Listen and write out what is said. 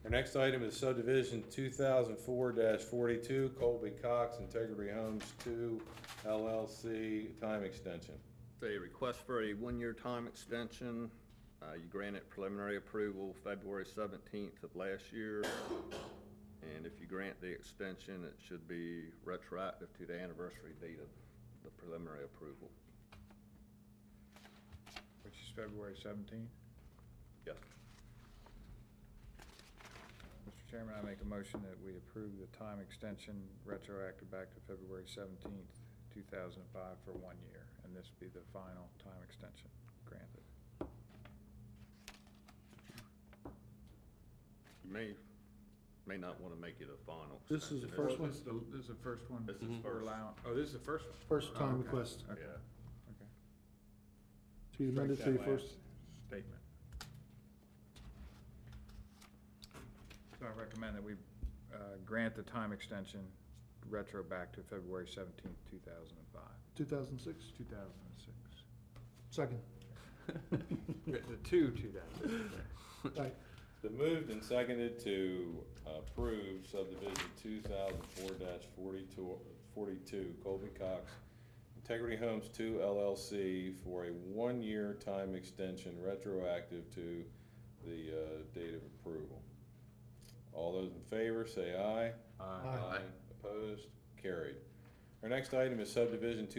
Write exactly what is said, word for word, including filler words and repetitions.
Our next item is subdivision two thousand four forty-two, Colby Cox Integrity Homes two L L C, time extension. It's a request for a one-year time extension. Uh, you granted preliminary approval February seventeenth of last year. And if you grant the extension, it should be retroactive to the anniversary date of the preliminary approval. Which is February seventeenth. Yes. Mister Chairman, I make a motion that we approve the time extension retroactive back to February seventeenth, two thousand five for one year, and this be the final time extension granted. You may, may not want to make it a final. This is the extension. first one? This is the, this is the first one? This is we're first. allowing- Oh, this is the first one? First time Oh, okay. request. Okay, Yeah. okay. So you amended Strike to that your last first, statement. So I recommend that we uh, grant the time extension retro back to February seventeenth, two thousand five. two thousand six. two thousand six. Second. The two two thousand. Aye. It's been moved and seconded to approve subdivision two thousand four forty-two, Colby Cox Integrity Homes two L L C for a one-year time extension retroactive to the uh, date of approval. All those in favor say aye. Aye. Opposed? Carried. Our next item is subdivision